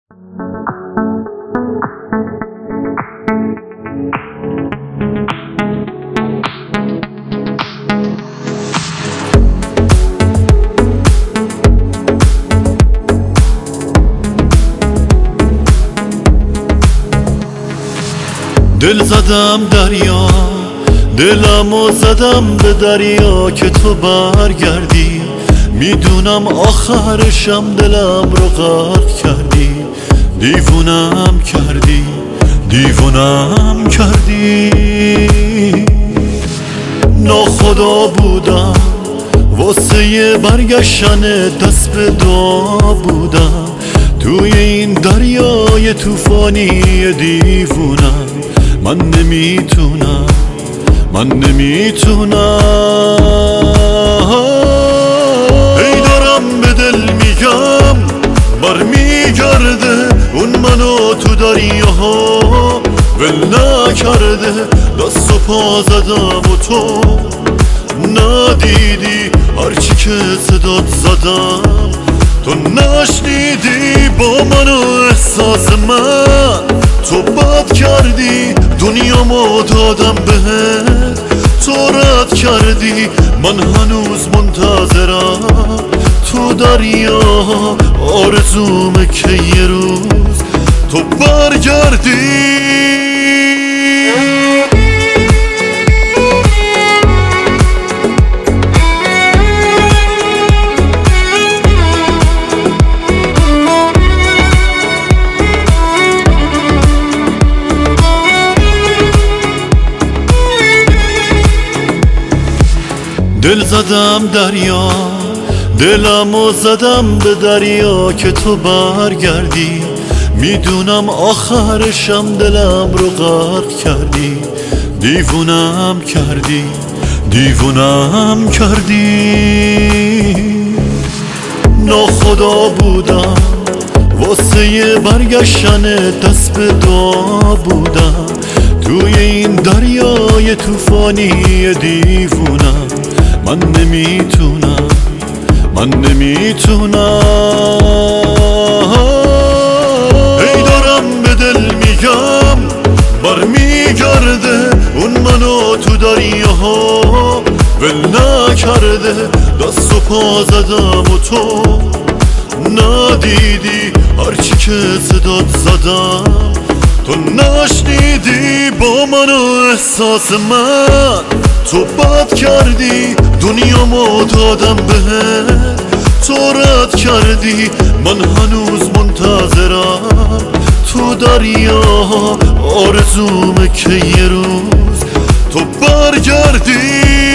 دل زدم دریا، دلمو زدم به دریا که تو برگردی. میدونم آخرشم دلم رو غرق کردی. دیوونم کردی، دیوونم کردی. ناخدا بودم واسه برگشتن دست به دعا بودم. توی این دریای طوفانی دیوونم. من نمیتونم، من نمیتونم. ای دارم به دل میگم برمیگرده اون منو تو دریاها ول نکرده. دست و پا زدم و تو ندیدی، هرچی که صدات زدم تو نشنیدی. با من و احساس من تو بد کردی. دنیامو دادم بهت تو رد کردی. من هنوز منتظرم تو دریا. آرزومه که یه روز تو برگردی. دل زدم دریا، دلمو زدم به دریا که تو برگردی. میدونم آخرشم دلم رو غرق کردی. دیوونم کردی، دیوونم کردی. ناخدا بودم واسه برگشتن دست به دعا بودم. توی این دریای طوفانی دیوونم. من نمیتونم، من نمیتونم. ای دارم به دل میگم برمیگرده اون منو تو دریاها ول نکرده. دست و پا زدم و تو ندیدی، هرچی که صدات زدم تو نشنیدی. با من و احساس من تو بد کردی. دنیامو دادم بهت تو رد کردی. من هنوز منتظرم تو دریا. آرزومه که یه روز تو برگردی.